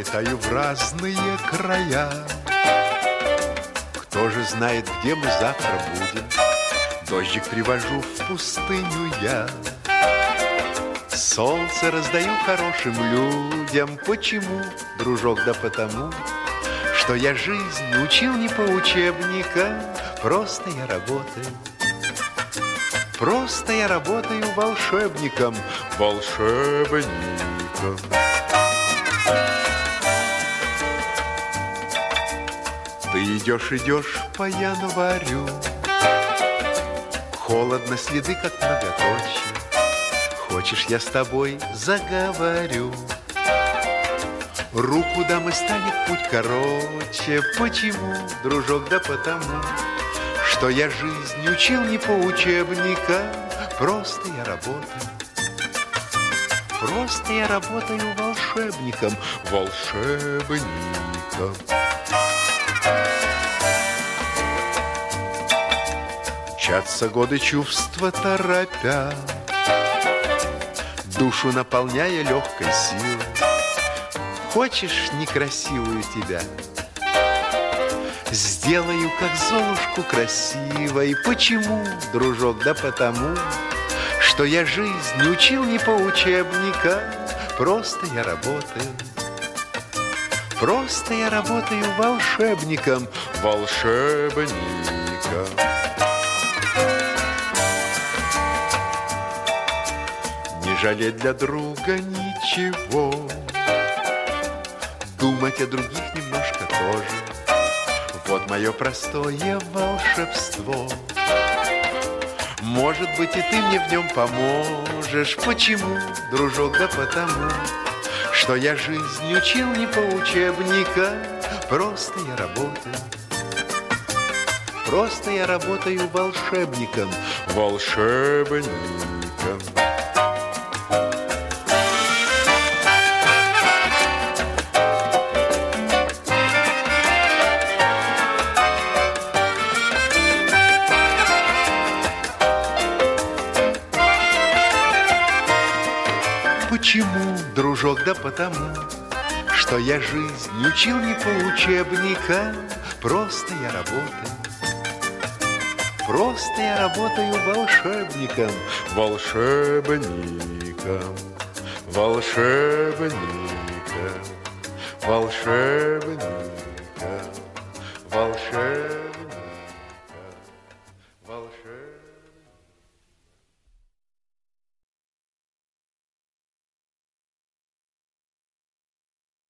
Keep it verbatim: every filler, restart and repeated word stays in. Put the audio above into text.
летаю в разные края. Кто же знает, где мы завтра будем? Дождик привожу в пустыню я. Солнце раздаю хорошим людям. Почему, дружок? Да потому, что я жизнь учил не по учебникам. Просто я работаю. Просто я работаю волшебником. Волшебником. Ты идешь, идешь по январю. Холодно, следы как многоточие. Хочешь, я с тобой заговорю? Руку дам и станет путь короче. Почему, дружок? Да потому, что я жизнь учил не по учебникам. Просто я работаю. Просто я работаю волшебником. Волшебником. Мчатся годы, чувства торопя, душу наполняя легкой силой. Хочешь некрасивую тебя? Сделаю, как Золушку, красивой. Почему, дружок? Да потому, что я жизнь учил не по учебникам. Просто я работаю. Просто я работаю волшебником. Волшебником. Не жалеть для друга ничего, думать о других немножко тоже. Вот мое простое волшебство. Может быть, и ты мне в нем поможешь. Почему, дружок? Да потому, что я жизнь учил не по учебникам. Просто я работаю. Просто я работаю волшебником. Волшебником. Почему, дружок? Да потому, что я жизнь учил не по учебникам. Просто я работаю. Просто я работаю волшебником. Волшебником. Волшебником. Волшебником. Волшебником.